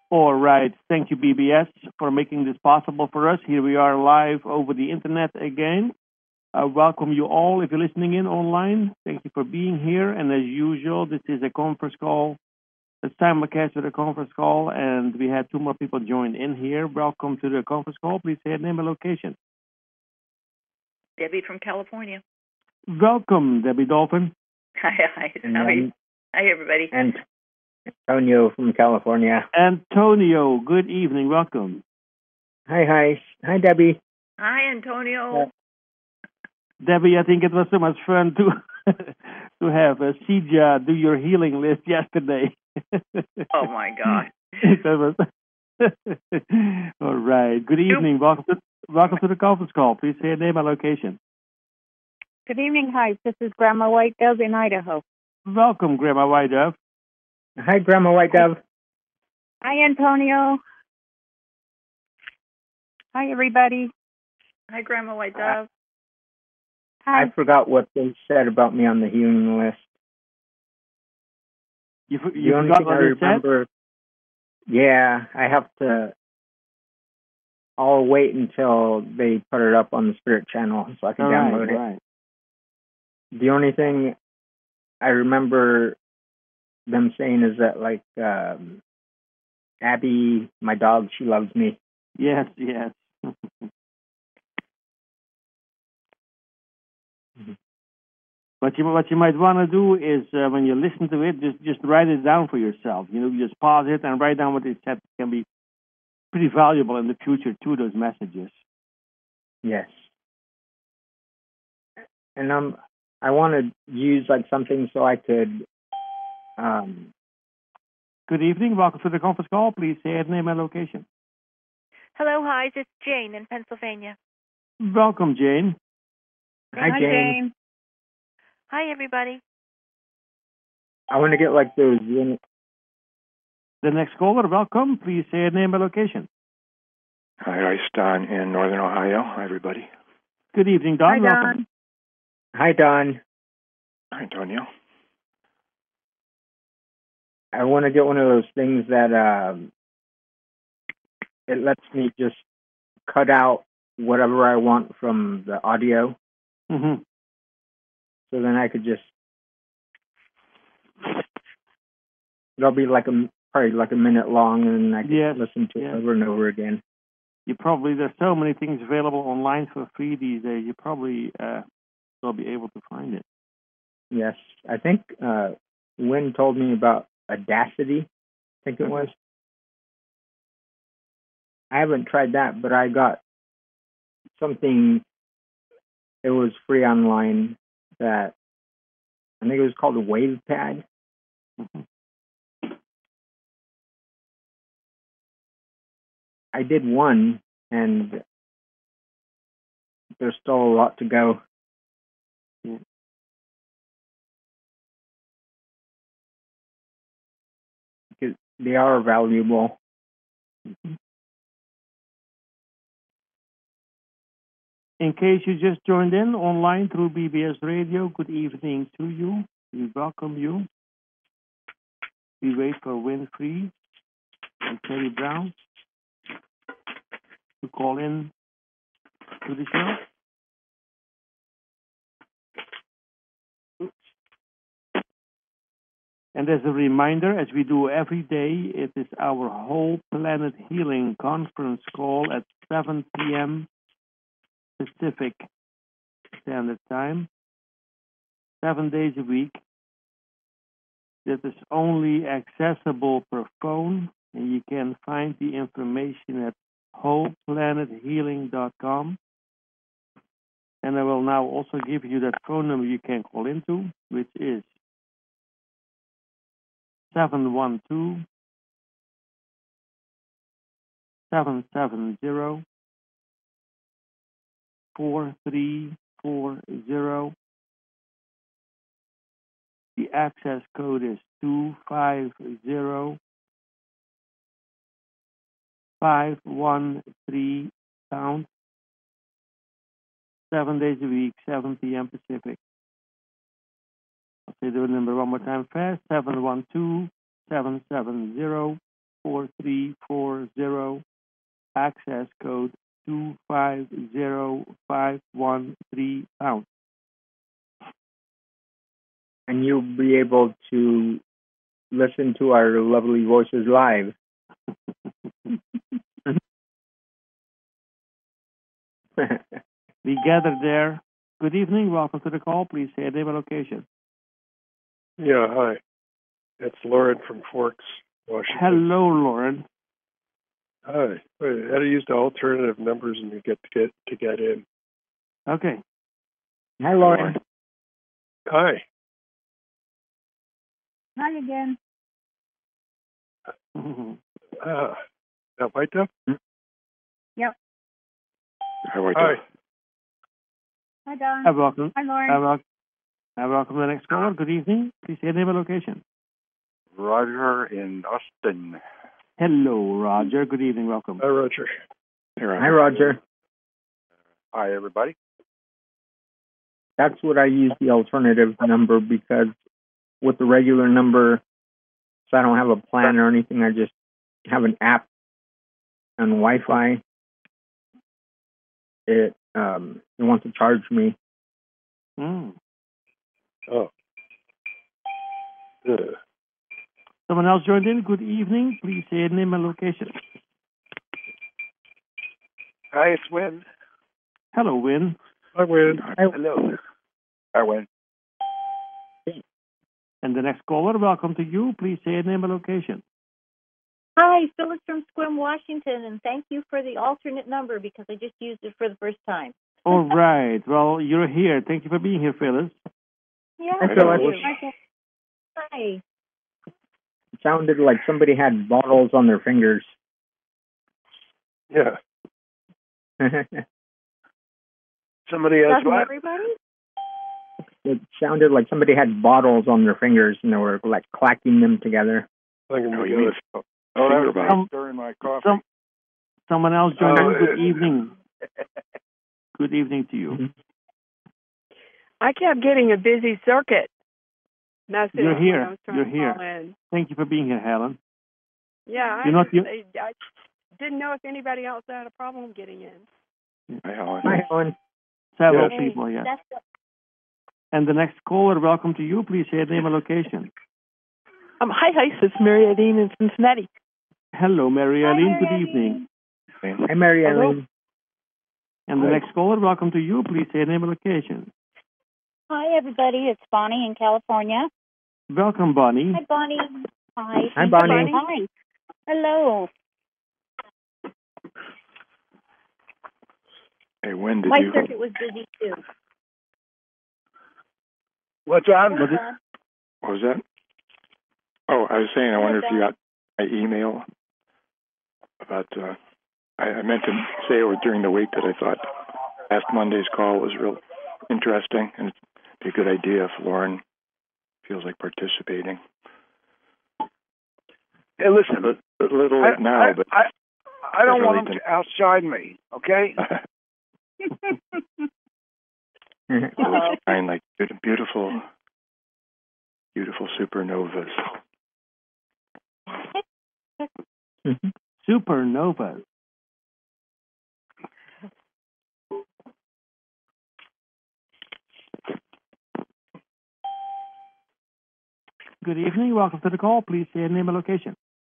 All right. Thank you, BBS, for making this possible for us. Here we are live over the internet again. I welcome you all. If you're listening in online, thank you for being here. And as usual, this is a conference call. It's simulcast with a conference call, and we had two more people join in here. Welcome to the conference call. Please say your name and location. Debbie from California. Welcome, Debbie Dolphin. Hi. Hi, everybody. And Antonio from California. Antonio, good evening. Welcome. Hi. Hi, Debbie. Hi, Antonio. Debbie, I think it was so much fun to to have Sija do your healing list yesterday. Oh, my God. All right. Good evening. Welcome to the conference call. Please say your name and location. Good evening. Hi, this is Grandma White Dove in Idaho. Welcome, Grandma White Dove. Hi, Grandma White Dove. Hi, Antonio. Hi, everybody. Hi, Grandma White Dove. Hi. I forgot what they said about me on the healing list. You the only forgot thing what I they remember, said? Yeah, I have to. I'll wait until they put it up on the Spirit channel so I can download it. Right. The only thing I remember them saying is that, like, Abby, my dog, she loves me. Yes. What you might want to do is when you listen to it, just write it down for yourself. Just pause it and write down what it said. It can be pretty valuable in the future too. Those messages. Yes. And I want to use like something so I could. Good evening. Welcome to the conference call. Please say your name and location. Hello, hi. It's Jane in Pennsylvania. Welcome, Jane. Hi, Jane. Hi, everybody. I want to get like those. The next caller, welcome. Please say your name and location. Hi, Don in Northern Ohio. Hi, everybody. Good evening, Don. Hi, welcome. Don. Hi, Don. Hi, Antonio. I want to get one of those things that it lets me just cut out whatever I want from the audio. Mm-hmm. So then I could just. It'll be probably like a minute long, and I can listen to it over and over again. There's so many things available online for free these days. You probably will be able to find it. Yes, I think Wynn told me about Audacity. I think it was. I haven't tried that, but I got something. It was free online that I think it was called a WavePad. Mm-hmm. I did one, and there's still a lot to go. Yeah. Because they are valuable. Mm-hmm. In case you just joined in online through BBS Radio, good evening to you. We welcome you. We wait for Winfrey and Terry Brown to call in to the show. And as a reminder, as we do every day, it is our Whole Planet Healing Conference call at 7 p.m. Pacific Standard Time, 7 days a week. That is only accessible per phone, and you can find the information at wholeplanethealing.com. And I will now also give you that phone number you can call into, which is 712 770 4340. The access code is 250 513 pound. 7 days a week, 7 p.m. Pacific. I'll say the number one more time fast, 712 770 64340, access code 250513 pound. And you'll be able to listen to our lovely voices live. We gathered there. Good evening. Welcome to the call. Please say your name and location. Yeah, hi. It's Lauren from Forks, Washington. Hello, Lauren. Hi. Wait, how to use the alternative numbers and you get in. Okay. Hi, Lauren. Hi. Hi again. That White Dove? Yep. Hi, White Hi. Dove. Hi, Don. Welcome. Hi, Lauren. Welcome to the next caller. Good evening. Please say your name and location. Roger in Austin. Hello, Roger. Good evening. Welcome. Hi, Roger. Hey, Roger. Hi, Roger. Hi, everybody. That's what I use the alternative number because with the regular number, so I don't have a plan or anything. I just have an app on Wi-Fi. It wants to charge me. Mm. Oh. Someone else joined in. Good evening. Please say your name and location. Hi, it's Win. Hello, Win. Hi, Win. Hello. Hi, Win. And the next caller, welcome to you. Please say your name and location. Hi, Phyllis from Sequim, Washington, and thank you for the alternate number because I just used it for the first time. All right. Well, you're here. Thank you for being here, Phyllis. Yeah, Hi, thank Phyllis. you. Hi. It sounded like somebody had bottles on their fingers. Yeah. Somebody else Doesn't what? everybody? It sounded like somebody had bottles on their fingers and they were like clacking them together. I can Oh, be you mean good. Oh, that finger was bottle. me stirring my coffee. Someone else joined in. Good yeah. evening. Good evening to you. Mhm. I kept getting a busy circuit message. You're here. When I was trying You're to here. call in. Thank you for being here, Helen. Yeah, You're not I didn't know if anybody else had a problem getting in. Hi, Helen. Hi, Helen. Several Yes. people, yes. That's what, And the next caller, welcome to you. Please say your name and location. Hi, it's Mary Eileen in Cincinnati. Hello, Mary Eileen. Hi, Good Mary evening. Hi, Mary Hello. Eileen. And the next caller, welcome to you. Please say your name and location. Hi, everybody. It's Bonnie in California. Welcome, Bonnie. Hi, Bonnie. Hi. Hi, Bonnie. Hi. Hello. Hey, when did My you... circuit was busy, too. What's on? What is- What was that? Oh, I was saying, I wonder if you got my email about... I meant to say it during the week that I thought last Monday's call was real interesting, and it'd be a good idea if Lauren feels like participating. Hey, listen. A little late now, but... I don't really want them to outside me, okay? Always find like beautiful supernovas. Supernova. Good evening. Welcome to the call. Please say your name and location.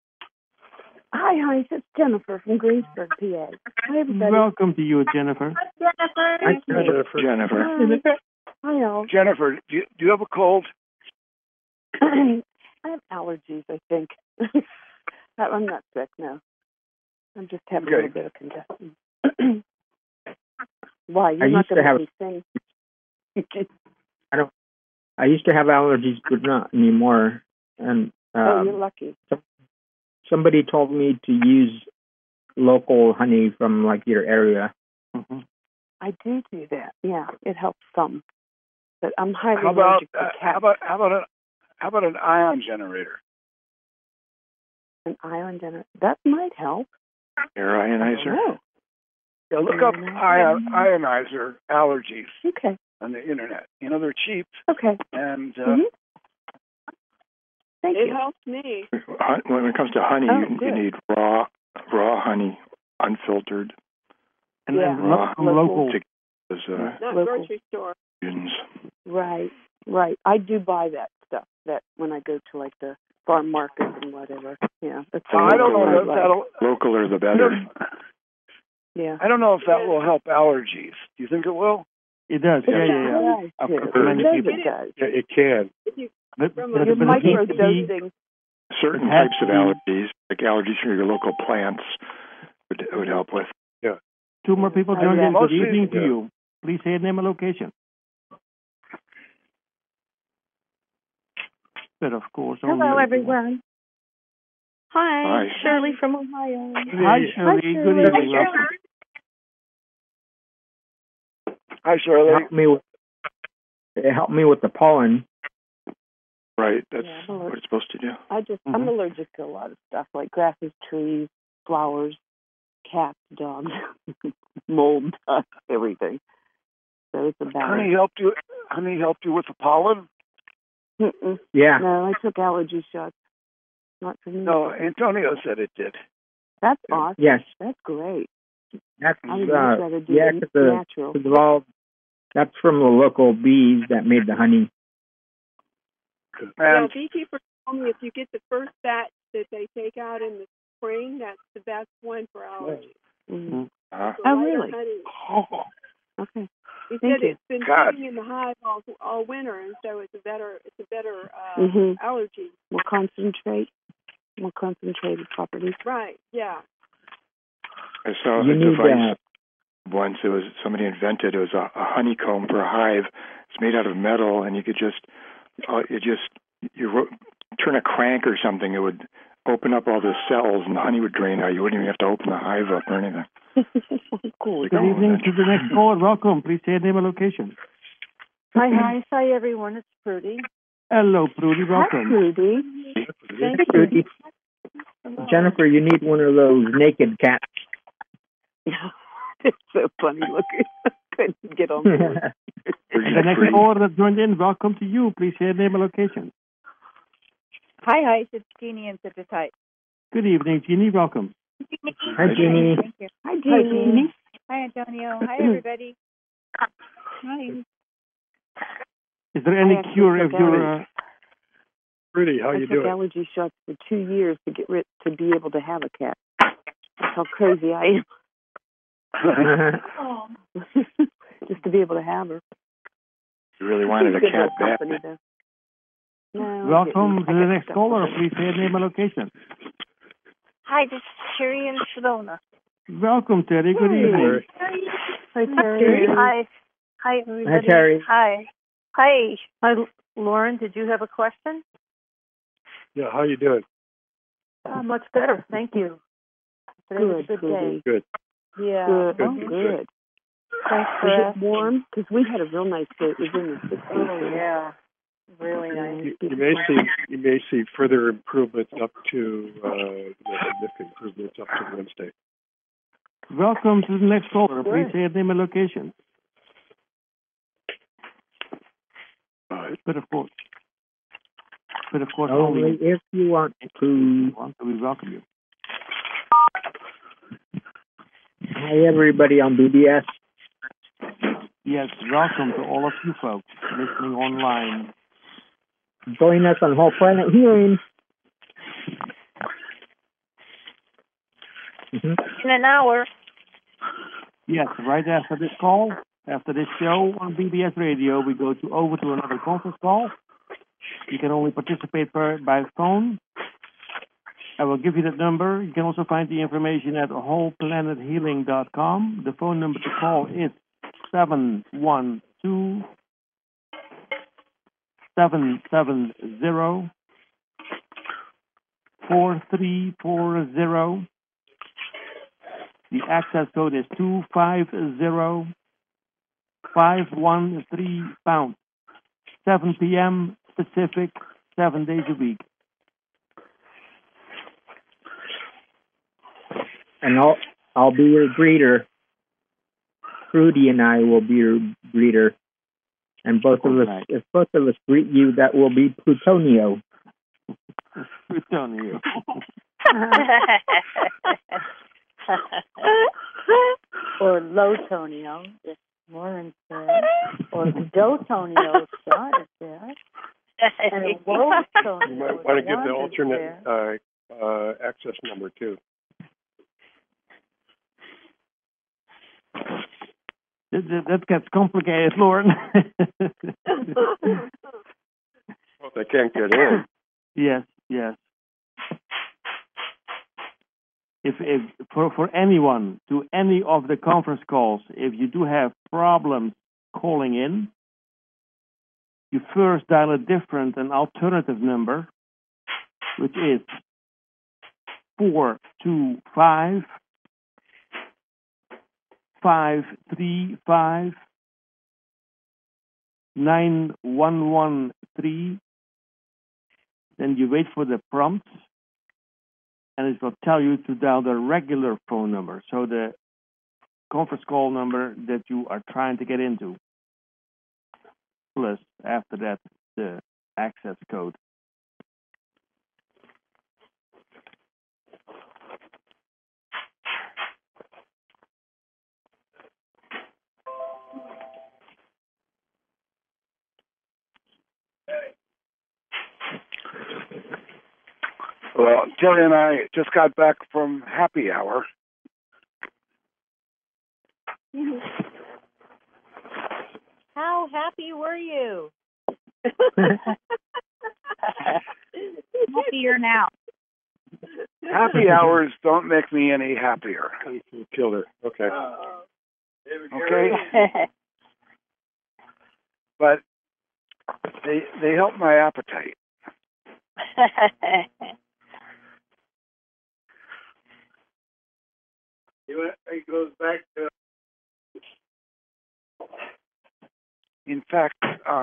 Hi, it's Jennifer from Greensburg, PA. Hi, everybody. Welcome to you, Jennifer. Hi, Jennifer. Jennifer. Hi, all. Jennifer, do you have a cold? I have allergies, I think. I'm not sick, no. I'm just having a Okay. little bit of congestion. Why? You're I not used to going to have- let me sing? I used to have allergies, but not anymore. And Oh, you're lucky. somebody told me to use local honey from like your area. Mhm. I do that. Yeah, it helps some. But I'm highly How about allergic to cats. how about an ion generator? An ion generator. That might help. Air ionizer. Oh, Yeah, look up ionizer allergies okay. on the internet. You know, they're cheap, Okay. and Mhm. Thank It you. helps me. When it comes to honey, Oh, you good. need raw honey, unfiltered. And Yeah. then local. As, Not Local. grocery store. students. Right. I do buy that stuff. That when I go to like the farm market and whatever. Yeah. That's I don't know if like. that'll. Local are the better. Yeah. I don't know if that will help allergies. Do you think it will? It does. Yeah. It For many does. people. It does. Yeah, it can. If you But From but a- You're it needs to be- microdosing. Certain It has types of to be- allergies, like allergies from your local plants, would help with. Two more people Oh, joined yeah. in. Good Mostly- evening to yeah. you. Please say your name and location. But of course, only Hello, if you everyone. Hi, Hi. Shirley from Ohio. want. Hi, Shirley. Good Shirley. evening. Welcome. Hi, Shirley. It helped me with the pollen. Right, that's Yeah, what it's supposed to do. I'm Mhm. allergic to a lot of stuff like grasses, trees, flowers, cats, dogs, mold, dust, everything. So it's a Honey battle. helped you with the pollen? Mm-mm. Yeah. No, I took allergy shots. Not for me. No, Antonio said it did. That's awesome. Yes. That's great. That's I would much rather do yeah, it 'cause natural. Cause of all, that's from the local bees that made the honey. Yeah, And beekeepers tell me if you get the first batch that they take out in the spring, that's the best one for allergies. Mm. Uh-huh. So Oh, lighter really? honey. oh, Okay. He Thank said you. it's been God. sitting in the hive all winter, and so it's a better Mhm. allergy. More concentrated properties. Right? Yeah. I saw You a need device once. It was somebody invented. It was a honeycomb for a hive. It's made out of metal, and you could turn a crank or something. It would open up all the cells, and the honey would drain out. You wouldn't even have to open the hive up or anything. Cool. Good evening to the next caller. Welcome. Please say your name and location. Hi, everyone. It's Prudy. Hello, Prudy. Hi, Welcome. Prudy. Thank you. Rudy. Jennifer, you need one of those naked cats. It's so funny looking. Couldn't get on board. The next caller that joined in, welcome to you. Please say your name and location. Hi, it's Jeannie in Citrus Heights. Good evening, Jeannie. Welcome. Hi, Jeannie. Thank you. Hi, Jeannie. Hi, Antonio. Hi, everybody. Hi. Is there any I actually cure if took you're... Rudy, how I you took doing? allergy shots for 2 years to to be able to have a cat. That's how crazy I am. Just to be able to have her. You really wanted a She's good cat little back. company, though. No, I Welcome didn't. to I the got next stuff. caller. Please say your name and location. Hi, this is Sherry in Sedona. Welcome, Terry. Good evening. Hi, Terry. Hi. Hi, everybody. Terry. Hi. Hi. Hi, Lauren. Did you have a question? Yeah, how you doing? Much better. Thank you. Today was a Good, good day. Good. Yeah. Good. Oh, Good. good. Thanks for Was it asking. warm? Because we had a real nice day. It was in the 60s. Oh, yeah. Really nice. You may see further improvements up to significant improvements up to Wednesday. Welcome to the next caller. Good. Please say your name and location. But of course, Only only if you want to. we welcome you. Hi, everybody on BBS. Yes, welcome to all of you folks listening online. Join us on Whole Planet Healing. In an hour. Yes, right after this call, after this show on BBS Radio, we go over to another conference call. You can only participate by phone. I will give you that number. You can also find the information at wholeplanethealing.com. The phone number to call is 712-770-4340. The access code is 250-513#. 7 p.m. Pacific, 7 days a week. And I'll be your greeter. Rudy and I will be your greeter. And if both of us greet you, that will be Plutonio. Plutonio. Or Low-Tonio, if Lauren said. Or Do-Tonio, if Scott said. And Low-Tonio. You might want to give the alternate access number too. That gets complicated, Lauren. Well, they can't get in. Yes. If for anyone to any of the conference calls, if you do have problems calling in, you first dial an alternative number, which is 425 535 9113. Then you wait for the prompt, and it will tell you to dial the regular phone number, so the conference call number that you are trying to get into, plus after that the access code. Well, Terry and I just got back from happy hour. How happy were you? Happier now. Happy hours don't make me any happier. You killed her. Okay. Okay. But they help my appetite. It goes back to. In fact,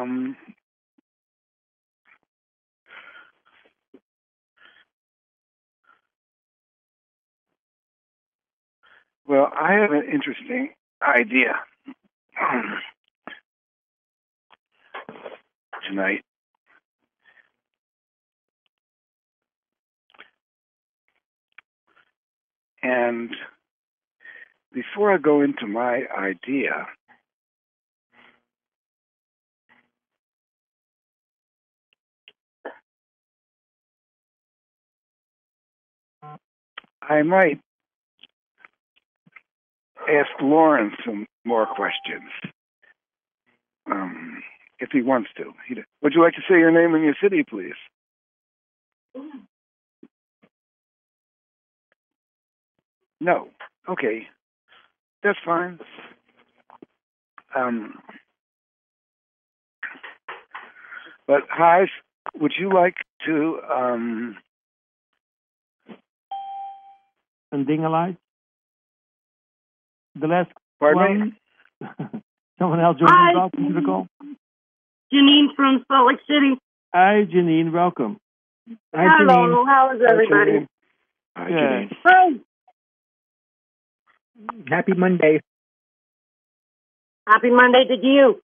well, I have an interesting idea tonight. And before I go into my idea, I might ask Lauren some more questions, if he wants to. Would you like to say your name and your city, please? No. Okay. That's fine. But Hive, would you like to And Dingalize? The last Pardon one. Someone else joined into the call? Janine from Salt Lake City. Hi, Janine. Welcome. Hi, Hello. Janine. How is everybody? Hi, Yeah. Janine. Hi. Happy Monday. Happy Monday to you.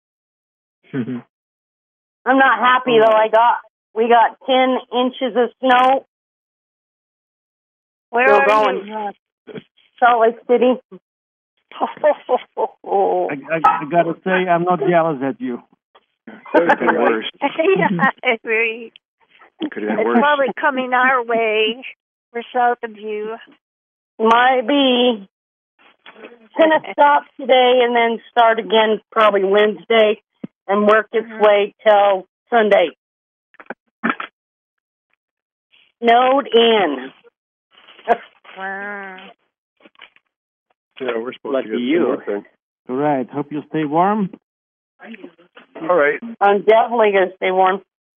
I'm not happy though. We got 10 inches of snow. Where Still are going. you? Salt Lake City. I gotta say, I'm not jealous at you. Could have been worse. Yeah, I agree. Could have been It's worse. probably coming our way. We're south of you. Might be. Gonna stop today and then start again probably Wednesday and work its way till Sunday. Snowed in. Wow. Yeah, we're supposed Lucky to get you. something. All right. Hope you stay warm. All right. I'm definitely gonna stay warm.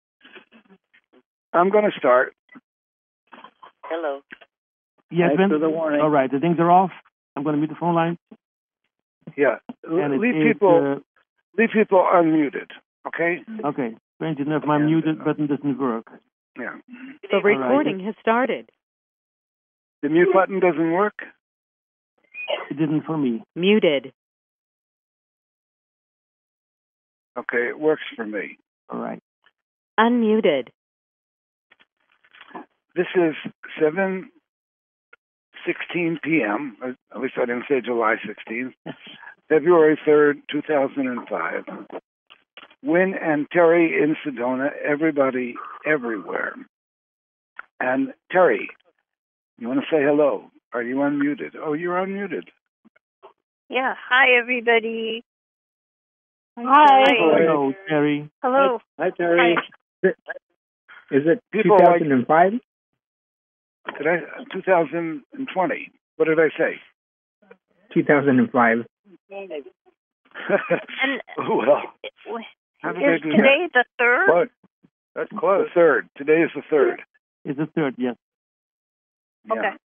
I'm going to start. Hello. Yes, Thanks Vin? for the warning. All right. The things are off. I'm going to mute the phone line. Yeah. And it Leave is, people unmuted. Okay. Okay. Strange enough, my muted button doesn't work. Yeah. The right. recording has started. The mute button doesn't work. It didn't for me. Muted. Okay, it works for me. All right. Unmuted. This is 7:16 p.m. At least I didn't say July 16th. February 3rd, 2005. Win and Terry in Sedona, everybody, everywhere. And Terry, you want to say hello? Are you unmuted? Oh, you're unmuted. Yeah. Hi, everybody. Hi. Hello, Terry. Hello. Hi, Terry. Hi. Is it People like- 2005? Did I 2020? What did I say? 2005. And Well, how did I is do today the 3rd? What? That's close. The 3rd. Today is the 3rd. It's the 3rd, yes. Okay.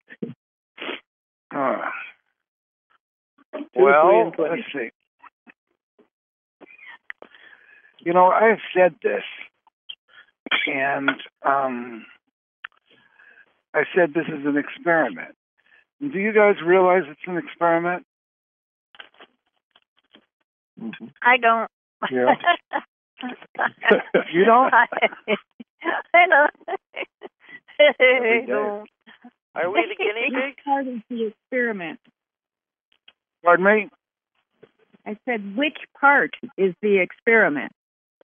Well, let's see. You know, I've said this, and I said this is an experiment. Do you guys realize it's an experiment? Mm-hmm. I don't. Yeah. You don't? I don't. I don't. Are we the guinea pigs? Part of the experiment. Pardon me? I said, which part is the experiment?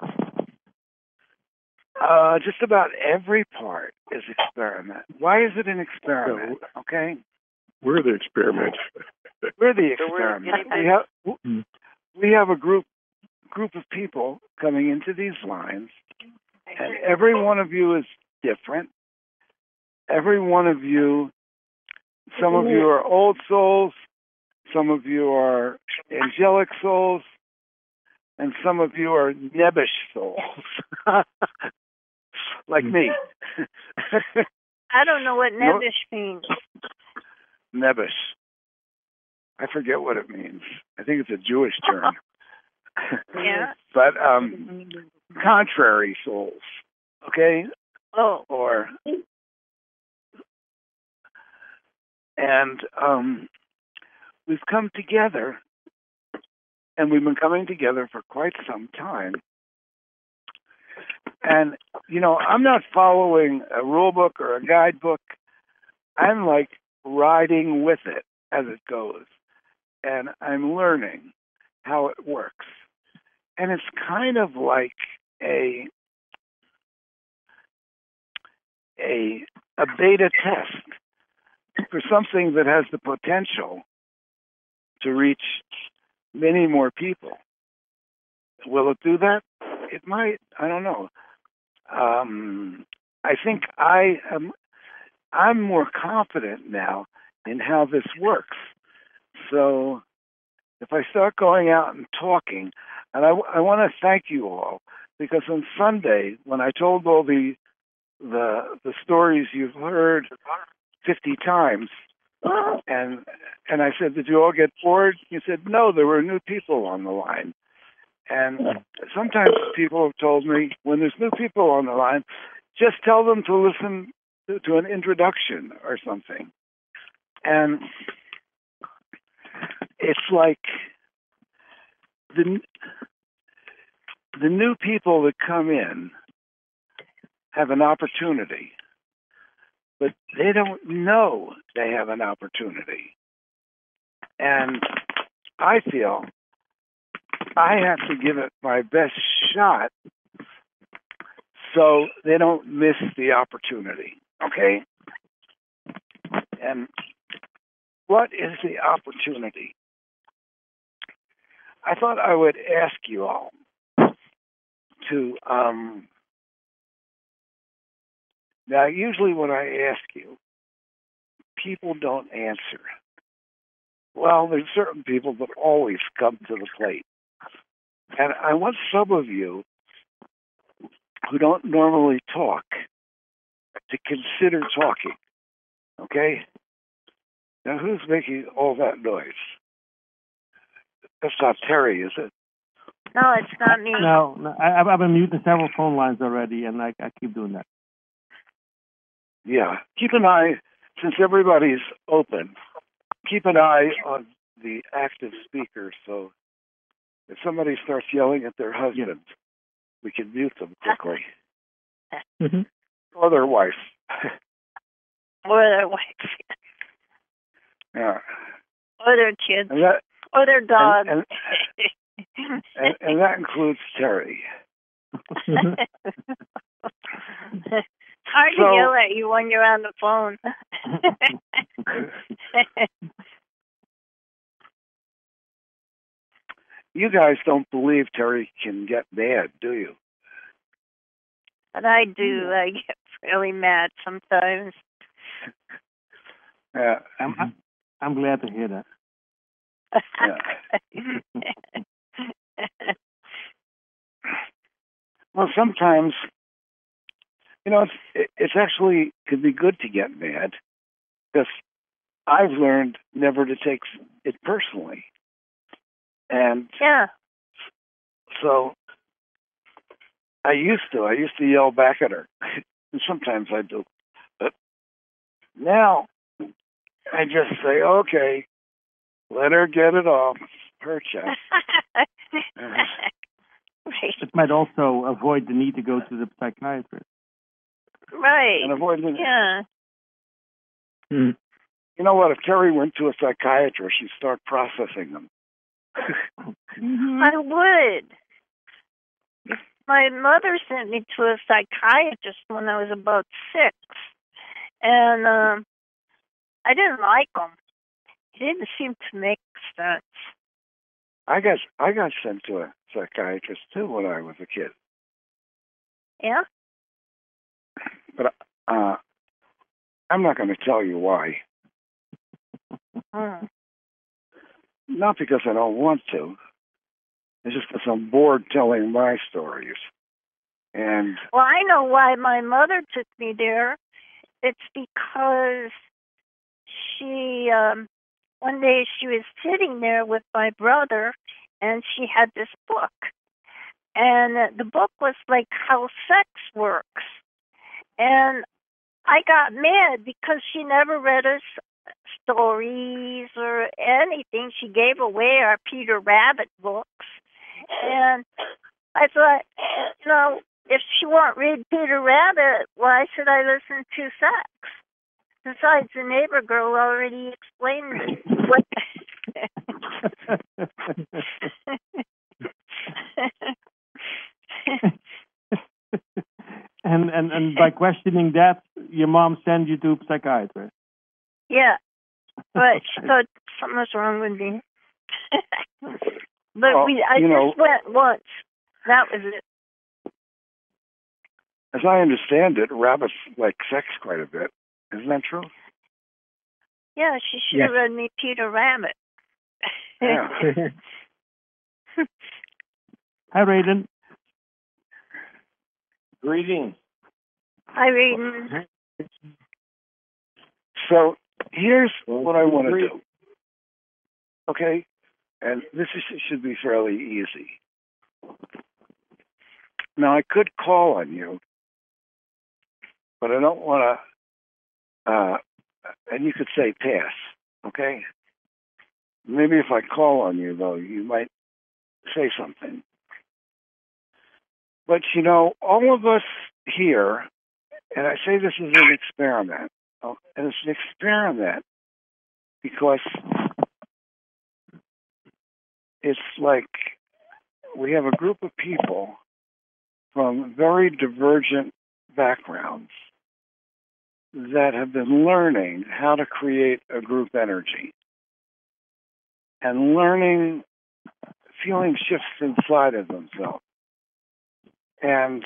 Just about every part is experiment. Why is it an experiment? Okay? We're the experiment. We're the So we're the experiment. guinea We have a group of people coming into these lines, and every one of you is different. Every one of you, some of you are old souls, some of you are angelic souls, and some of you are nebbish souls, like me. I don't know what nebbish means. Nebbish. I forget what it means. I think it's a Jewish term. Yeah. But contrary souls, okay? Oh. Or and we've come together, and we've been coming together for quite some time. And you know, I'm not following a rule book or a guidebook. I'm like riding with it as it goes, and I'm learning how it works. And it's kind of like a beta test for something that has the potential to reach many more people. Will it do that? It might. I don't know. I think I'm more confident now in how this works. So if I start going out and talking, and I want to thank you all, because on Sunday, when I told all the stories you've heard 50 times, and I said, did you all get bored? You said, no, there were new people on the line. And sometimes people have told me, when there's new people on the line, just tell them to listen to an introduction or something. And it's like the new people that come in have an opportunity, but they don't know they have an opportunity. And I feel I have to give it my best shot so they don't miss the opportunity, okay? And what is the opportunity? I thought I would ask you all to, now usually when I ask you, people don't answer. Well, there's certain people that always come to the plate. And I want some of you who don't normally talk to consider talking, okay? Now, who's making all that noise? That's not Terry, is it? No, it's not me. No, I've been muting several phone lines already, and I keep doing that. Yeah. Keep an eye, since everybody's open, keep an eye on the active speaker, so if somebody starts yelling at their husband, we can mute them quickly. Mm-hmm. Or their wife. or their wife, Yeah. or their kids, And that, or their dog. and that includes Terry. It's hard to yell at you when you're on the phone. You guys don't believe Terry can get mad, do you? But I do. I get really mad sometimes. Yeah. I'm glad to hear that. Well, sometimes, it's actually could be good to get mad because I've learned never to take it personally. And so I used to yell back at her. And sometimes I do. But now I just say, okay, let her get it off her chest. It might also avoid the need to go to the psychiatrist. Right. And avoid the... Yeah. You know what? If Terry went to a psychiatrist, she'd start processing them. I would. My mother sent me to a psychiatrist when I was about 6, and I didn't like him. He didn't seem to make sense. I got sent to a psychiatrist too when I was a kid. Yeah. But I'm not going to tell you why. Not because I don't want to. It's just because I'm bored telling my stories. And well, I know why my mother took me there. It's because she, one day she was sitting there with my brother, and she had this book. And the book was like how sex works. And I got mad because she never read us stories or anything. She gave away our Peter Rabbit books. And I thought, if she won't read Peter Rabbit, why should I listen to sex? Besides, the neighbor girl already explained what... And by questioning that, your mom sent you to a psychiatrist. Yeah, but she thought something was wrong with me. But I just went once. That was it. As I understand it, rabbits like sex quite a bit. Isn't that true? Yeah, she should have read me Peter Rabbit. Yeah. Hi, Raiden. Greetings. Hi, Raiden. So here's what I want to do. Okay? And this should be fairly easy. Now, I could call on you, but I don't want to, and you could say pass, okay? Maybe if I call on you, though, you might say something. But, all of us here, and I say this is an experiment, and it's an experiment because it's like we have a group of people from very divergent backgrounds that have been learning how to create a group energy and learning feeling shifts inside of themselves. And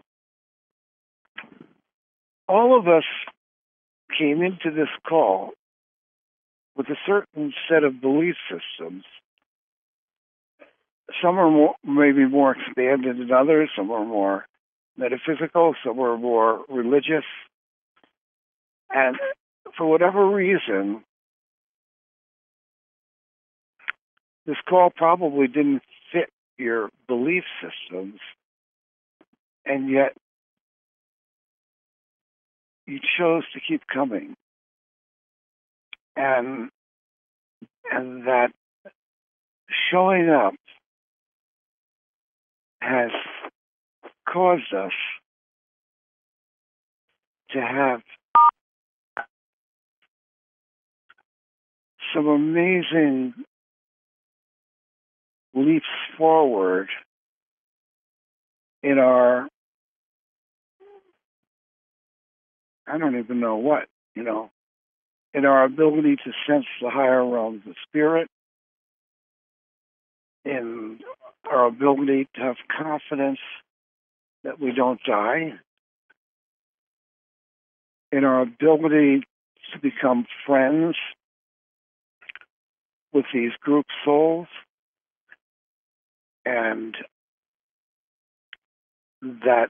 all of us came into this call with a certain set of belief systems. Some are maybe more expanded than others. Some are more metaphysical. Some are more religious. And for whatever reason, this call probably didn't fit your belief systems, and yet you chose to keep coming. And that showing up has caused us to have some amazing leaps forward in our, I don't even know what, in our ability to sense the higher realms of spirit, in our ability to have confidence that we don't die, in our ability to become friends with these group souls, and that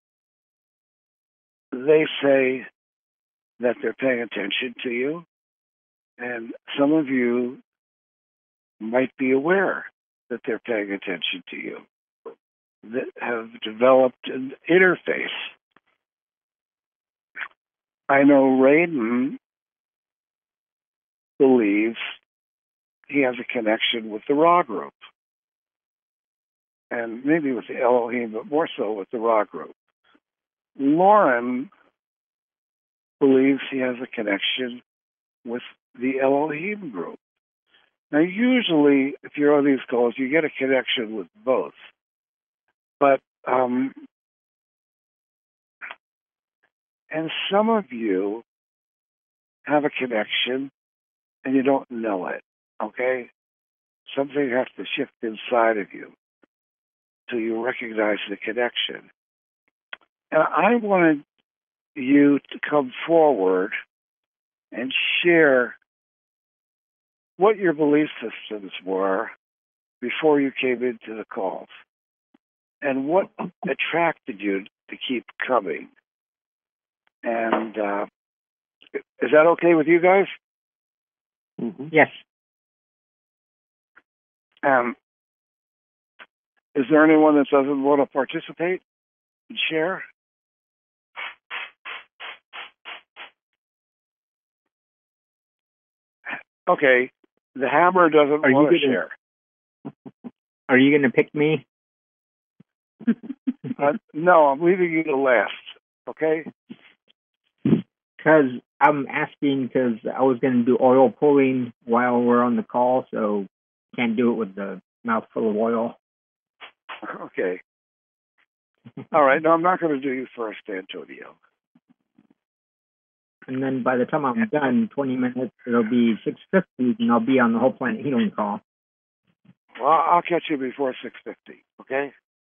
they say that they're paying attention to you, and some of you might be aware that they're paying attention to you, that have developed an interface. I know Raiden believes he has a connection with the Ra group, and maybe with the Elohim, but more so with the Ra group. Lauren believes he has a connection with the Elohim group. Now, usually, if you're on these calls, you get a connection with both. But, and some of you have a connection and you don't know it, okay? Something has to shift inside of you till you recognize the connection. And I wanted you to come forward and share what your belief systems were before you came into the calls and what attracted you to keep coming. And is that okay with you guys? Mm-hmm. Yes. Is there anyone that doesn't want to participate and share? Okay, the hammer doesn't want to share. Are you going to pick me? No, I'm leaving you to last, okay? Because I'm asking because I was going to do oil pulling while we're on the call, so can't do it with the mouth full of oil. Okay. All right, no, I'm not going to do you first, Antonio. And then by the time I'm done, 20 minutes, it'll be 6:50, and I'll be on the whole planet healing call. Well, I'll catch you before 6:50, okay?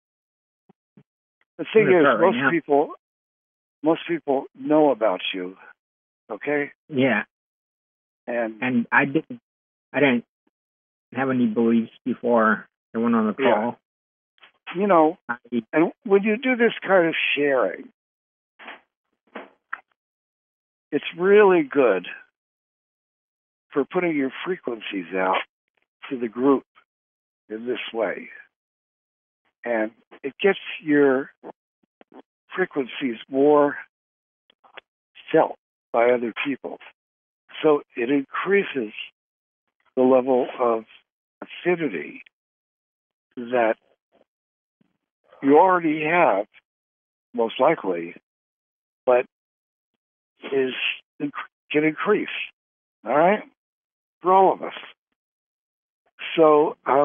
The thing is, most people know about you, okay? Yeah. And I didn't have any beliefs before I went on the call. Yeah. And when you do this kind of sharing, it's really good for putting your frequencies out to the group in this way. And it gets your frequencies more felt by other people. So it increases the level of affinity that you already have, most likely, but can increase, all right, for all of us. So, let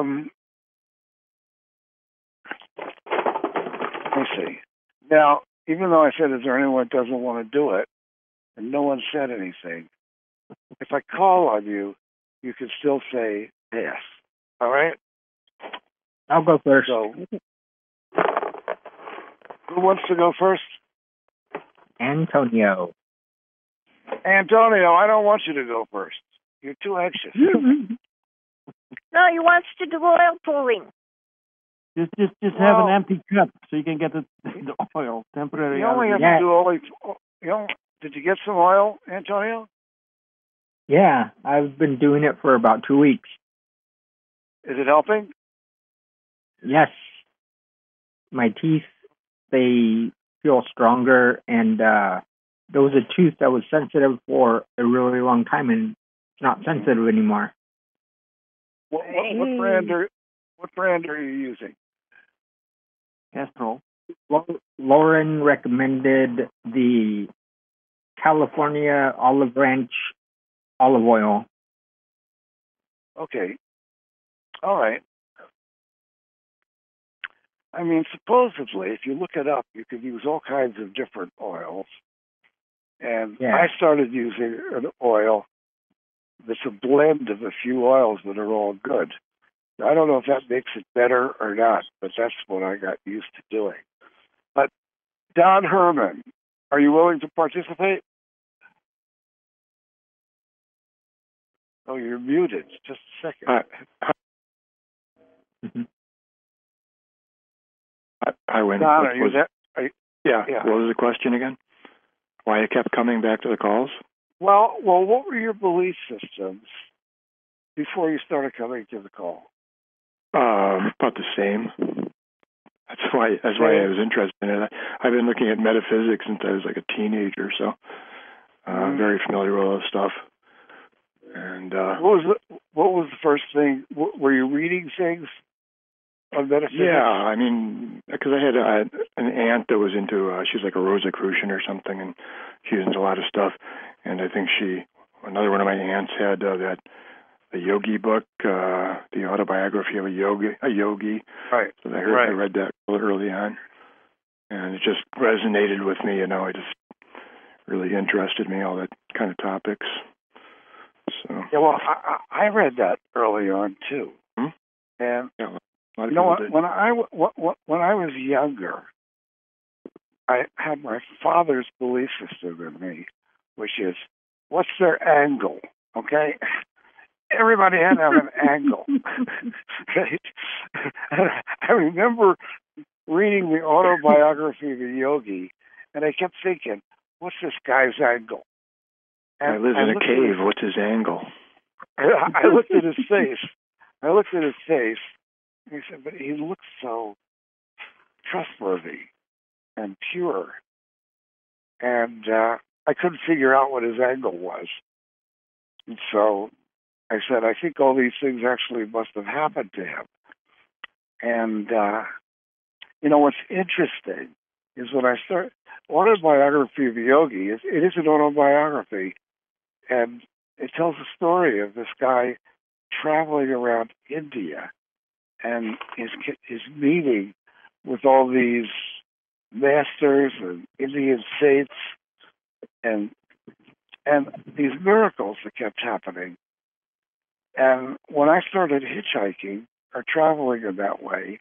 me see. Now, even though I said, is there anyone that doesn't want to do it, and no one said anything, if I call on you, you can still say yes, all right? I'll go first. So, who wants to go first? Antonio, I don't want you to go first. You're too anxious. No, he wants to do oil pulling. Just have an empty cup so you can get the oil temporarily. You only have to do oil. Did you get some oil, Antonio? Yeah, I've been doing it for about 2 weeks. Is it helping? Yes. My teeth, they feel stronger, and there was a tooth that was sensitive for a really long time, and it's not sensitive anymore. What brand are you using? Castrol. Lauren recommended the California Olive Ranch olive oil. Okay. All right. I mean, supposedly, if you look it up, you could use all kinds of different oils. And I started using an oil that's a blend of a few oils that are all good. Now, I don't know if that makes it better or not, but that's what I got used to doing. But Don Herman, are you willing to participate? Oh, you're muted. Just a second. I went. Don, are you there? Yeah. What was the question again? Why I kept coming back to the calls? Well, what were your belief systems before you started coming to the call? About the same. That's why I was interested in it. I've been looking at metaphysics since I was like a teenager, so very familiar with all this stuff. And what was the first thing? Were you reading things on metaphysics? Yeah, I mean, because I had an aunt that was into, she was like a Rosicrucian or something, and she was into a lot of stuff. And I think another one of my aunts had the yogi book, the autobiography of a yogi. Right. So I read that early on, and it just resonated with me. It just really interested me, all that kind of topics. So. Yeah, well, I read that early on too, and you know what? When I was younger, I had my father's belief system in me, which is, what's their angle? Okay, everybody had to have an angle. Right? And I remember reading the autobiography of a yogi, and I kept thinking, what's this guy's angle? And I live in a cave. What's his angle? I looked at his face. And he said, but he looks so trustworthy and pure. And I couldn't figure out what his angle was. And so I said, I think all these things actually must have happened to him. And, what's interesting is when I start, autobiography of a yogi, it is an autobiography. And it tells the story of this guy traveling around India and his meeting with all these masters and Indian saints and these miracles that kept happening. And when I started hitchhiking or traveling in that way,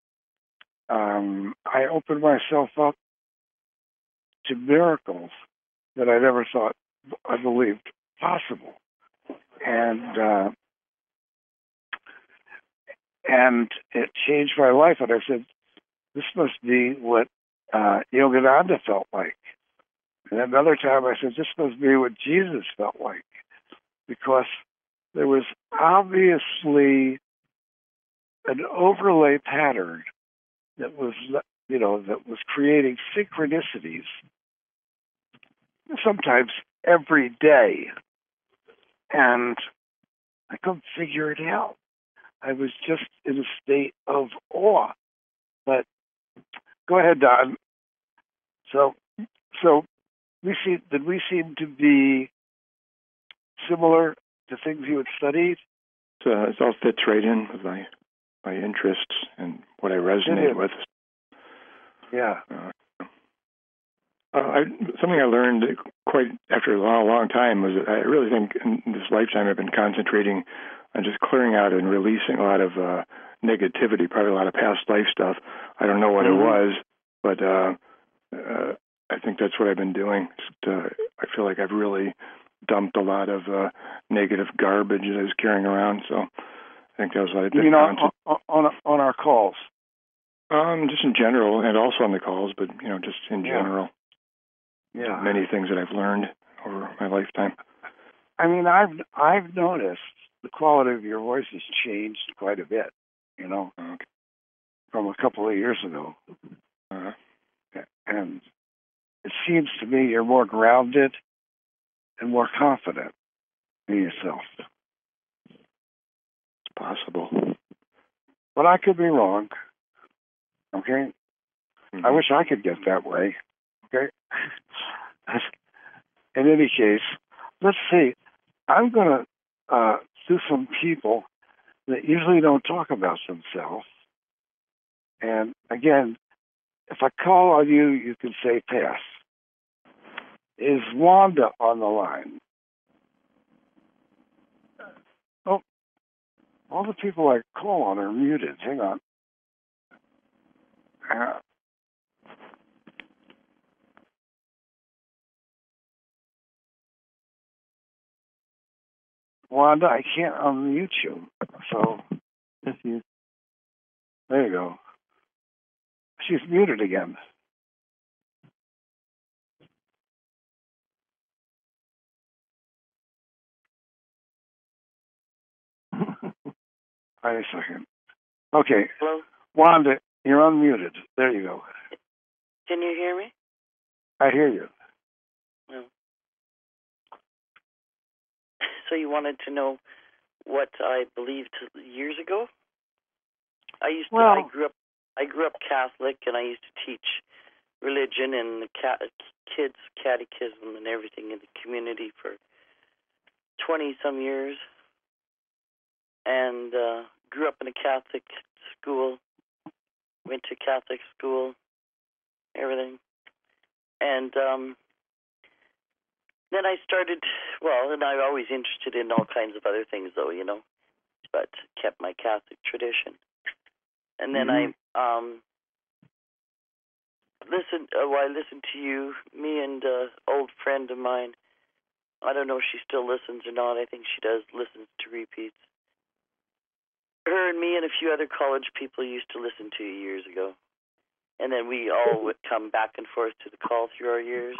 I opened myself up to miracles that I never thought I believed possible, and it changed my life. And I said, this must be what Yogananda felt like. And another time I said, this must be what Jesus felt like, because there was obviously an overlay pattern that was, that was creating synchronicities, sometimes every day. And I couldn't figure it out. I was just in a state of awe. But go ahead, Don. So did we seem to be similar to things you had studied? It all fits right in with my interests and what I resonate with. Yeah. Something I learned quite after a long time was that I really think in this lifetime I've been concentrating on just clearing out and releasing a lot of negativity, probably a lot of past life stuff. I don't know what it was, but I think that's what I've been doing. I feel like I've really dumped a lot of negative garbage that I was carrying around. So I think that was what I've been on our calls. Just in general, and also on the calls, but just in general. Yeah. Many things that I've learned over my lifetime. I mean, I've noticed the quality of your voice has changed quite a bit, from a couple of years ago. And it seems to me you're more grounded and more confident in yourself. It's possible. But I could be wrong. Okay? Mm-hmm. I wish I could get that way. Okay? In any case, let's see. I'm going to to some people that usually don't talk about themselves. And again, if I call on you, you can say pass. Is Wanda on the line? Oh, all the people I call on are muted. Hang on. Wanda, I can't unmute you. So, Yes, yes. there you go. She's muted again. Wait a second. Okay. Hello? Wanda, you're unmuted. There you go. Can you hear me? I hear you. No. So you wanted to know what I believed years ago? I grew up Catholic, and I used to teach religion and the kids catechism and everything in the community for 20-some years, and grew up in a Catholic school, went to Catholic school, everything. And then I started, and I was always interested in all kinds of other things, though, but kept my Catholic tradition. And then I listened to you, me and an old friend of mine. I don't know if she still listens or not. I think she does listen to repeats. Her and me and a few other college people used to listen to you years ago. And then we all would come back and forth to the call through our years.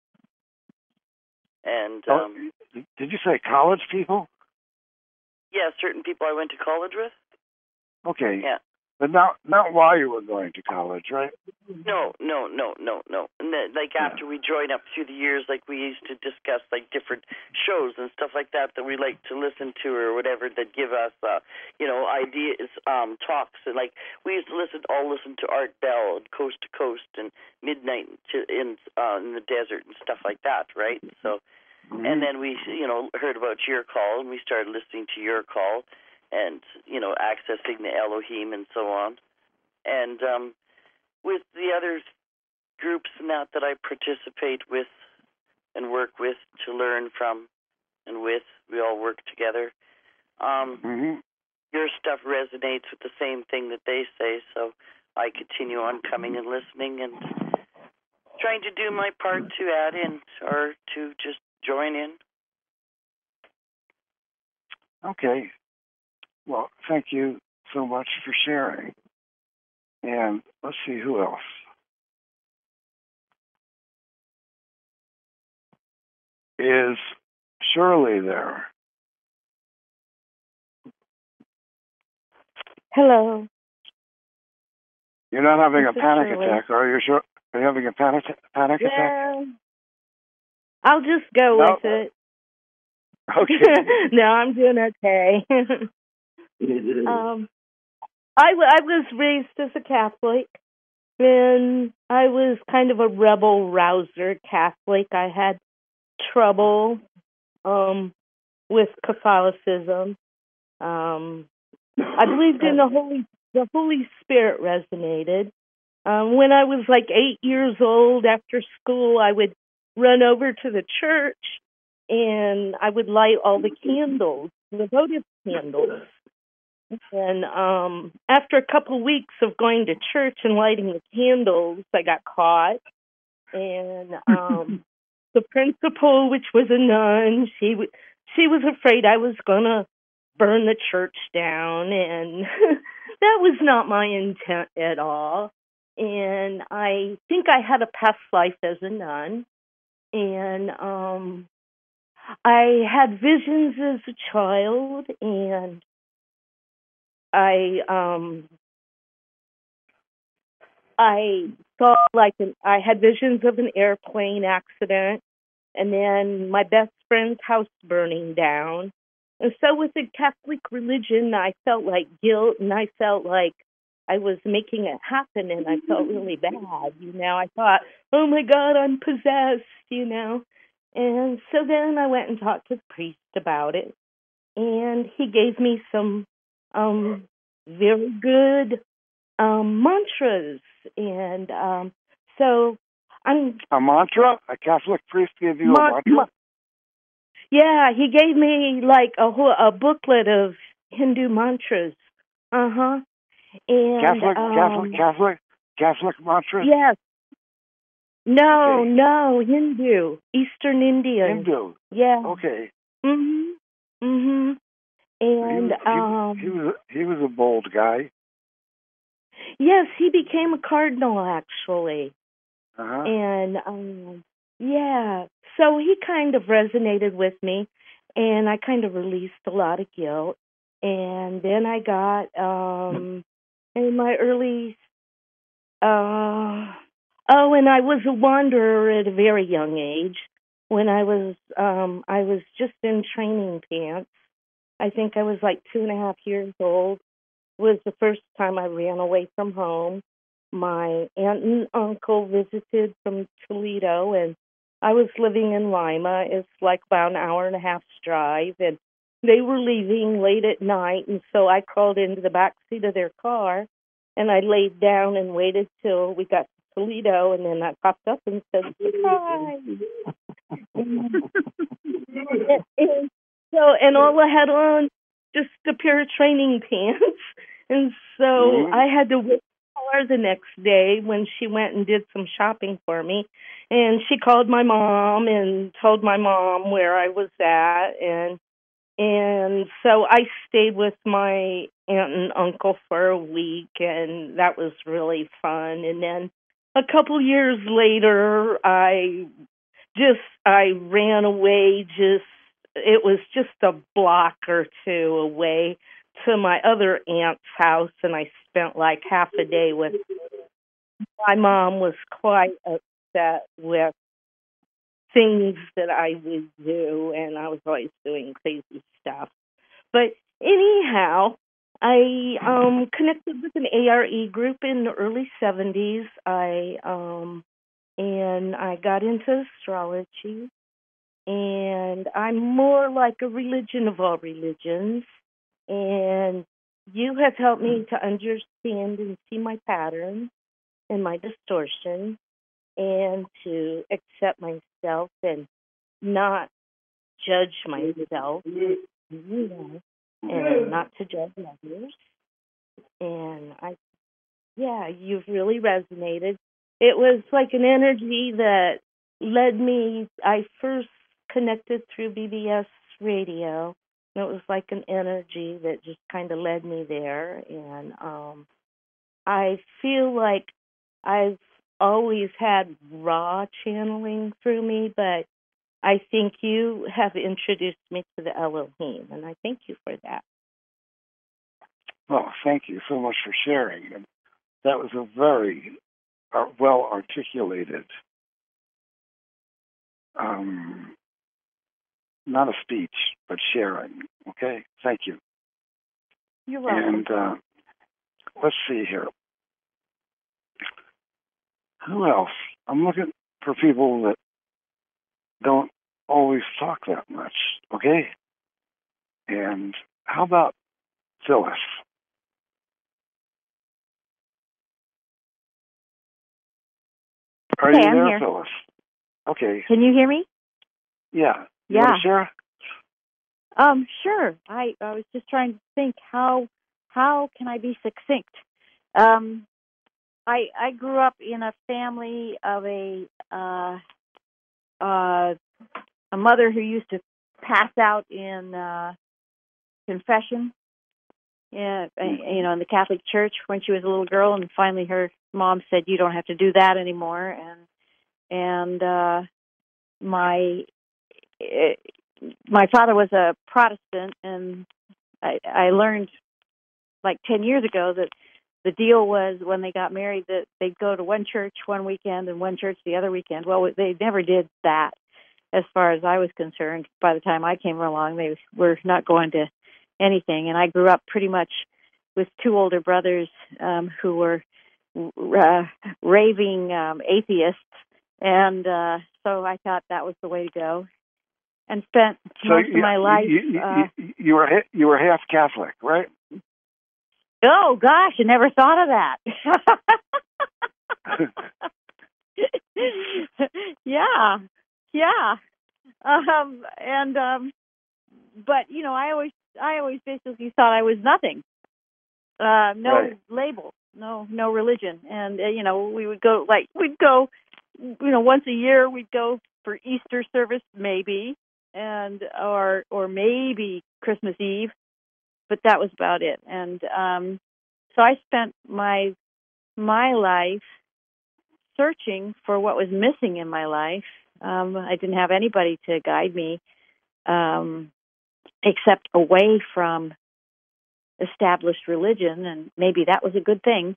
And did you say college people? Yeah, certain people I went to college with. Okay. Yeah. But not while you were going to college, right? No. And then, after we joined up through the years, we used to discuss different shows and stuff like that we like to listen to or whatever that give us, ideas, talks, and we used to listen to Art Bell and Coast to Coast and Midnight in the Desert and stuff like that, right? So, and then we, heard about your call and we started listening to your call. And, accessing the Elohim and so on. And with the other groups and that I participate with and work with to learn from and with, we all work together. Your stuff resonates with the same thing that they say, so I continue on coming and listening and trying to do my part to add in or to just join in. Okay. Well, thank you so much for sharing. And let's see who else. Is Shirley there? Hello. You're not having a This is panic Shirley. attack, are you? Sure? Are you having a panic attack? Yeah. I'll just go No. with it. Okay. No, I'm doing okay. I was raised as a Catholic, and I was kind of a rebel-rouser Catholic. I had trouble with Catholicism. I believed in the Holy Spirit resonated. When I was 8 years old, after school, I would run over to the church, and I would light all the candles, the votive candles. And after a couple weeks of going to church and lighting the candles, I got caught. And the principal, which was a nun, she was afraid I was going to burn the church down. And that was not my intent at all. And I think I had a past life as a nun. And I had visions as a child, and I saw I had visions of an airplane accident, and then my best friend's house burning down. And so with the Catholic religion, I felt like guilt, and I felt like I was making it happen, and I felt really bad. I thought, oh my God, I'm possessed. And so then I went and talked to the priest about it. and he gave me some very good mantras, and so I'm a mantra. A Catholic priest gave you a mantra. Yeah, he gave me like a booklet of Hindu mantras. And Catholic mantras. Yes. No, Hindu, Eastern Indian. Hindu. Yeah. Okay. And he was a bold guy. Yes, he became a cardinal actually. And yeah, so he kind of resonated with me, and I kind of released a lot of guilt. And then I got in my early and I was a wanderer at a very young age. When I was just in training pants. I think I was like 2.5 years old. Was the first time I ran away from home. My aunt and uncle visited from Toledo, and I was living in Lima. It's like about an hour and a half's drive, and they were leaving late at night, and so I crawled into the back seat of their car, and I laid down and waited till we got to Toledo, and then I popped up and said, "Hi." And all I had on just a pair of training pants, and so I had to wait for her the next day when she went and did some shopping for me, and she called my mom and told my mom where I was at, and so I stayed with my aunt and uncle for a week, and that was really fun. And then a couple years later, I ran away. It was just a block or two away to my other aunt's house, and I spent like half a day with her. My mom was quite upset with things that I would do, and I was always doing crazy stuff. But anyhow, I connected with an ARE group in the early 70s. And I got into astrology, and I'm more like a religion of all religions. And you have helped me to understand and see my patterns and my distortion, and to accept myself and not judge myself, and not to judge others. And you've really resonated. It was like an energy that led me. I first connected through BBS radio, and it was like an energy that just kind of led me there. And I feel like I've always had raw channeling through me, but I think you have introduced me to the Elohim, and I thank you for that. Well, thank you so much for sharing. And that was a very well articulated, not a speech, but sharing. Okay, thank you. You're welcome. And let's see here. Who else? I'm looking for people that don't always talk that much. Okay. And how about Phyllis? Are you I'm there, here. Phyllis? Okay. Can you hear me? Yeah. You want to share? Sure. I was just trying to think how can I be succinct. I grew up in a family of a mother who used to pass out in confession, in the Catholic Church when she was a little girl, and finally her mom said, "You don't have to do that anymore." And my father was a Protestant, and I learned like 10 years ago that the deal was when they got married that they'd go to one church one weekend and one church the other weekend. Well, they never did that as far as I was concerned. By the time I came along, they were not going to anything. And I grew up pretty much with two older brothers who were raving atheists. And so I thought that was the way to go. and spent most of my life. You were half Catholic, right? Oh gosh, I never thought of that. Yeah. But I always basically thought I was nothing. No Right. label, no religion, and we'd go once a year. We'd go for Easter service, maybe, and or maybe Christmas Eve, but that was about it. And so I spent my life searching for what was missing in my life. I didn't have anybody to guide me, except away from established religion, and maybe that was a good thing.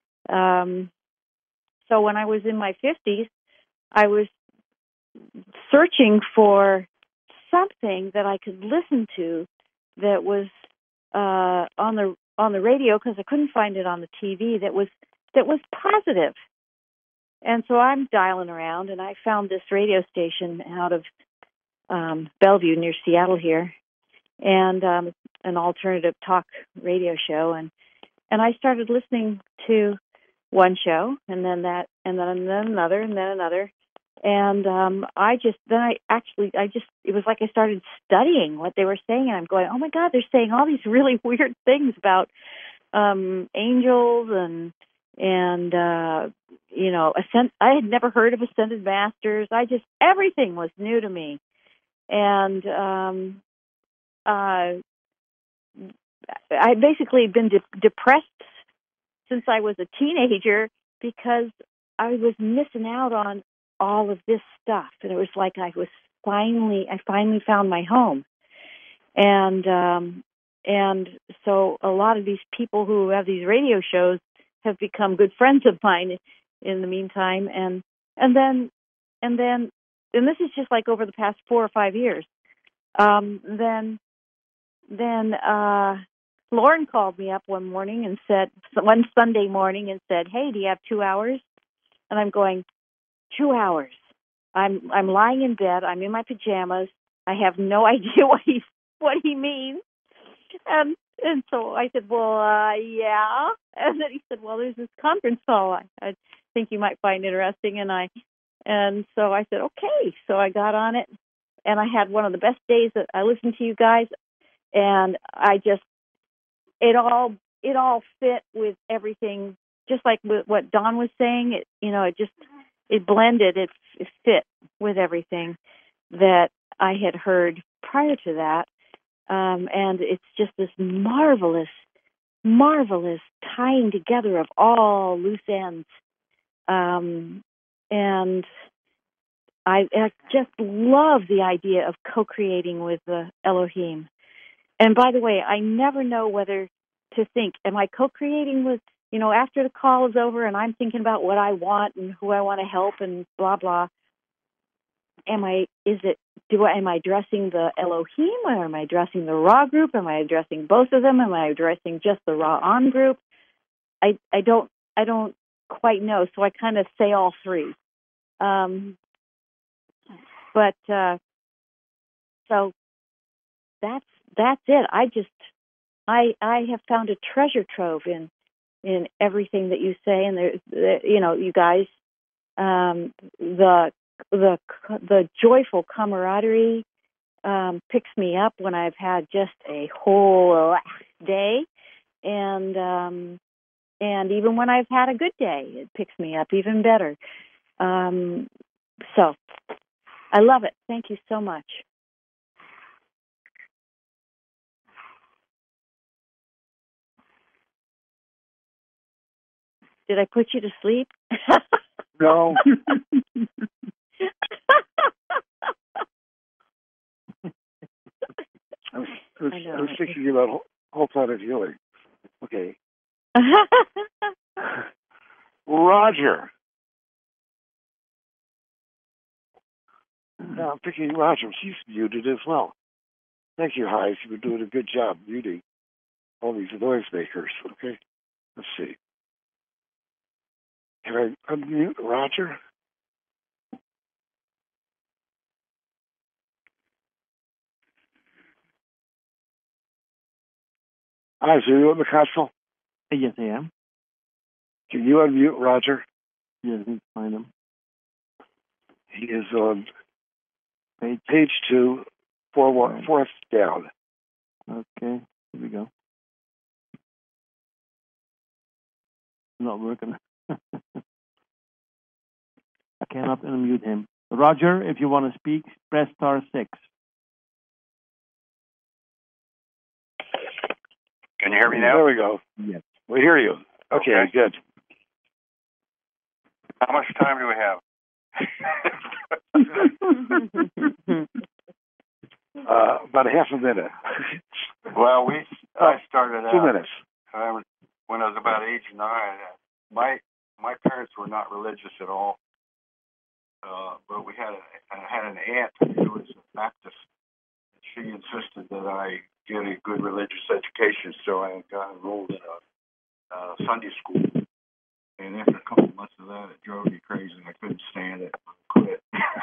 So when I was in my 50s, I was searching for something that I could listen to that was on the radio, because I couldn't find it on the TV, that was positive. And so I'm dialing around, and I found this radio station out of Bellevue near Seattle here, and an alternative talk radio show, and I started listening to one show, and then that, and then another, and then another, and it was like I started studying what they were saying, and I'm going, oh my God, they're saying all these really weird things about angels and I had never heard of ascended masters. Everything was new to me, and I basically been depressed since I was a teenager because I was missing out on all of this stuff, and it was like I finally found my home, and so a lot of these people who have these radio shows have become good friends of mine in the meantime, and then this is just like over the past 4 or 5 years. Then Lauren called me up one Sunday morning and said, "Hey, do you have 2 hours?" And I'm going, 2 hours. I'm lying in bed. I'm in my pajamas. I have no idea what he means. And so I said, well, yeah. And then he said, well, there's this conference call I think you might find interesting. And so I said, okay. So I got on it, and I had one of the best days that I listened to you guys. And it all fit with everything, just like what Don was saying. It blended, it fit with everything that I had heard prior to that. And it's just this marvelous tying together of all loose ends. And I just love the idea of co-creating with Elohim. And by the way, I never know whether to think, am I co-creating with, after the call is over and I'm thinking about what I want and who I want to help and blah, blah. Am I addressing the Elohim, or am I addressing the Ra group? Am I addressing both of them? Am I addressing just the Ra-On group? I don't quite know, so I kind of say all three. But so that's it. I have found a treasure trove in everything that you say, and you guys, the joyful camaraderie picks me up when I've had just a whole day, and even when I've had a good day, it picks me up even better. So I love it. Thank you so much. Did I put you to sleep? No. I was thinking about whole planet healing. Okay. Roger. No, I'm picking Roger. She's muted as well. Thank you, Heise. You've been doing a good job muting all these noise makers. Okay. Let's see. Can I unmute Roger? Hi, so you in the console? Yes, I am. Can you unmute Roger? Yes, I need to find him. He is on Page 2, fourth down. Okay, here we go. Not working. I cannot unmute him. Roger, if you want to speak, press *6. Can you hear me now? There we go. Yes. We hear you. Okay, good. How much time do we have? About a half a minute. Well, I started 2 out minutes. when I was about age 9. My parents were not religious at all, but I had an aunt who was a Baptist. She insisted that I get a good religious education, so I got enrolled in a Sunday school. And after a couple of months of that, it drove me crazy. I couldn't stand it. I quit.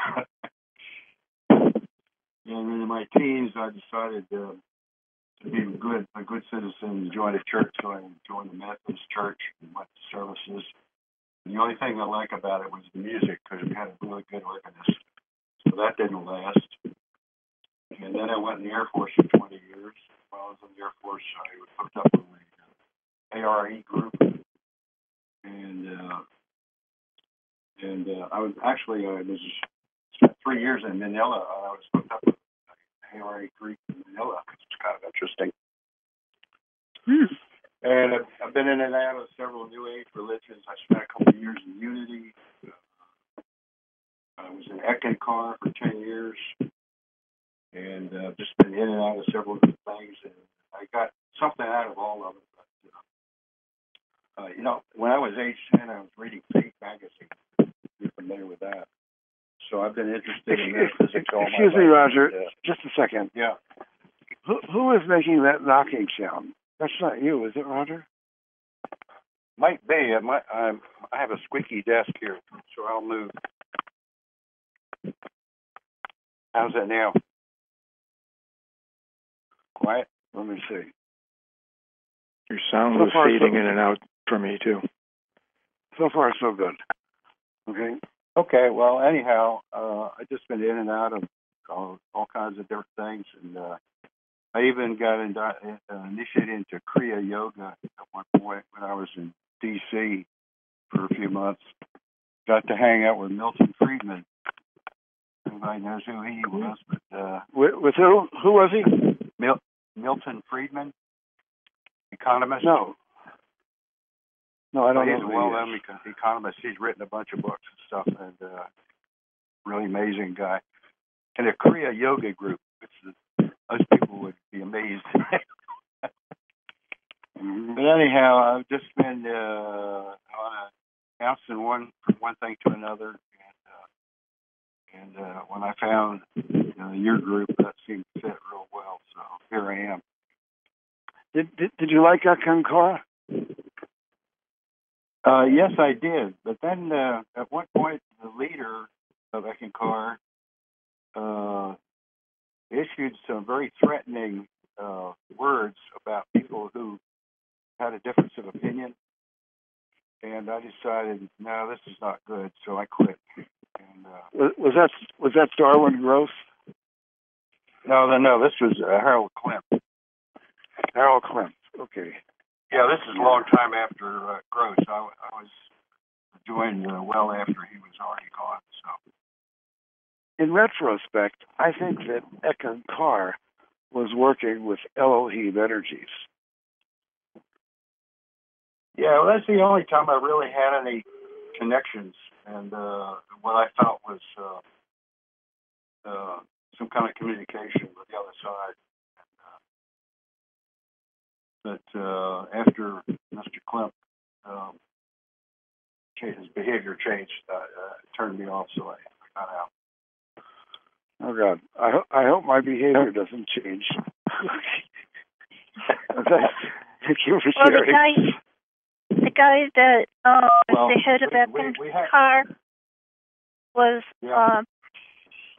And then in my teens, I decided to be a good citizen and join a church. So I joined the Methodist Church and went to services. And the only thing I like about it was the music, because we had a really good organist. So that didn't last. And then I went in the Air Force for 20 years. While I was in the Air Force, I was hooked up with an ARE group. And I was spent 3 years in Manila. I was hooked up with ARE group in Manila. It's kind of interesting. And I've been in and out of several New Age religions. I spent a couple of years in Unity. I was in Eckankar for 10 years. And just been in and out of several different things. And I got something out of all of it. But, when I was age 10, I was reading Fate magazine. You're familiar with that. So I've been interested in metaphysics all my life. Excuse me, Roger. Just a second. Yeah. Who is making that knocking sound? That's not you, is it, Roger? Might be. I have a squeaky desk here, so I'll move. How's that now? Quiet? Let me see. Your sound was fading in and out for me, too. So far, so good. Okay. Okay, well, anyhow, I've just been in and out of all kinds of different things, and I even got initiated into Kriya Yoga at one point when I was in D.C. for a few months. Got to hang out with Milton Friedman. Everybody knows who he was, but... with who? Who was he? Milton Friedman, economist. No, I don't know. He's a well-known economist. He's written a bunch of books and stuff, and really amazing guy. And a Kriya Yoga group, which most people would be amazed. But anyhow, I've just been bouncing one thing to another, and when I found your group, that seemed to fit real well. So here I am. Did you like Eckankar? Yes, I did. But then at one point, the leader of Eckankar issued some very threatening words about people who had a difference of opinion. And I decided, no, this is not good, so I quit. And, was that Darwin Gross? No, this was Harold Klemp. Harold Klemp, okay. Yeah, this is a long time after Gross. I was joined well after he was already gone. So, in retrospect, I think that Eckankar was working with Elohim Energies. Yeah, well, that's the only time I really had any connections, and what I felt was some kind of communication with the other side. But after Mr. Klemp, his behavior changed, it turned me off, so I got out. Oh God, I hope my behavior doesn't change. Thank you for sharing. The guy that was the head of Eckankar was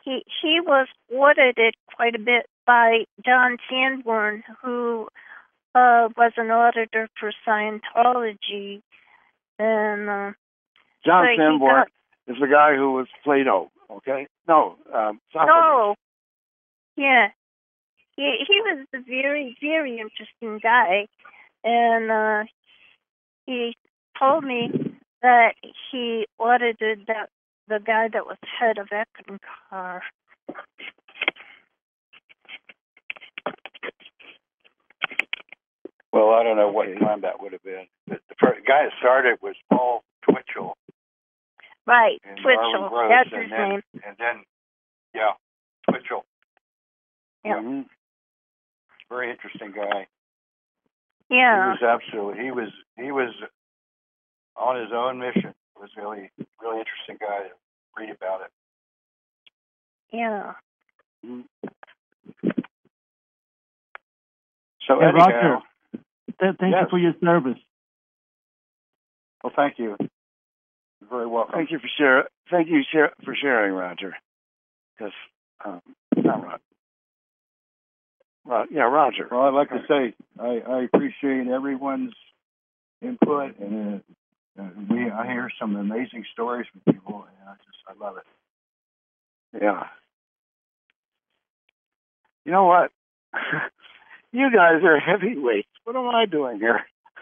he was audited quite a bit by John Sanborn, who was an auditor for Scientology, and John so he Sanborn is the guy who was Plato. Okay, no, Socrates. no, yeah, he was a very, very interesting guy, and he told me that he audited the guy that was head of Eckankar. Well, I don't know what time that would have been. The first guy that started was Paul Twitchell. Right, And Twitchell, Darwin Gross, that's and his then, name. And then, yeah, Twitchell. Yeah. Mm-hmm. Very interesting guy. Yeah. He was on his own mission. It was really interesting guy to read about it. Yeah. So Hey, anyhow, Roger, thank you yes. for your service. Well, thank you. You're very welcome. Thank you for sharing, Roger. Because not Roger. Yeah, Roger. Well, I'd like to say I appreciate everyone's input, and I hear some amazing stories from people, and I love it. Yeah. You know what? You guys are heavyweights. What am I doing here?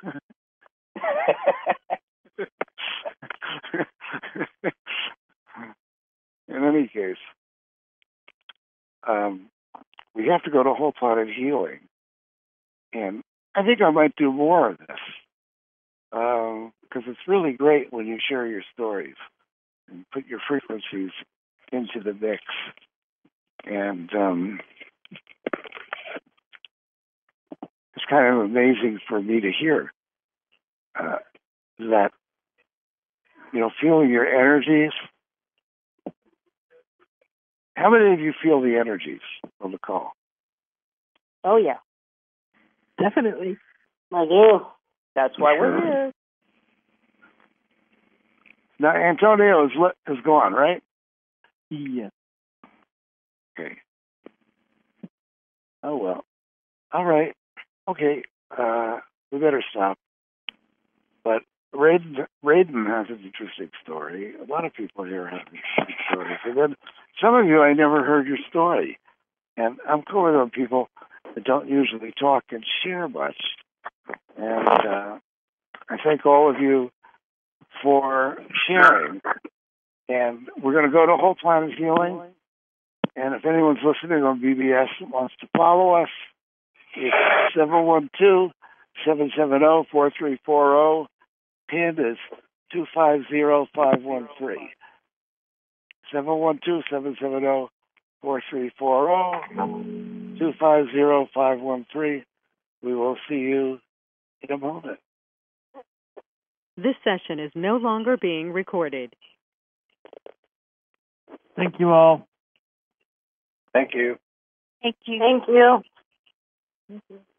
In any case, we have to go to Whole Planet Healing. And I think I might do more of this. Because it's really great when you share your stories and put your frequencies into the mix. And it's kind of amazing for me to hear that, feeling your energies. How many of you feel the energies on the call? Oh, yeah. Definitely. I do. That's why we're here. Now, Antonio is gone, right? Yes. Okay. Oh, well. All right. Okay. We better stop. But Raiden has an interesting story. A lot of people here have interesting stories. And then some of you, I never heard your story. And I'm cool with people that don't usually talk and share much. And I thank all of you for sharing. And we're going to go to Whole Planet Healing. And if anyone's listening on BBS and wants to follow us, it's 712-770-4340. PIN is 250513. 712-770-4340. 250513. We will see you in a moment. This session is no longer being recorded. Thank you all. Thank you. Thank you. Thank you.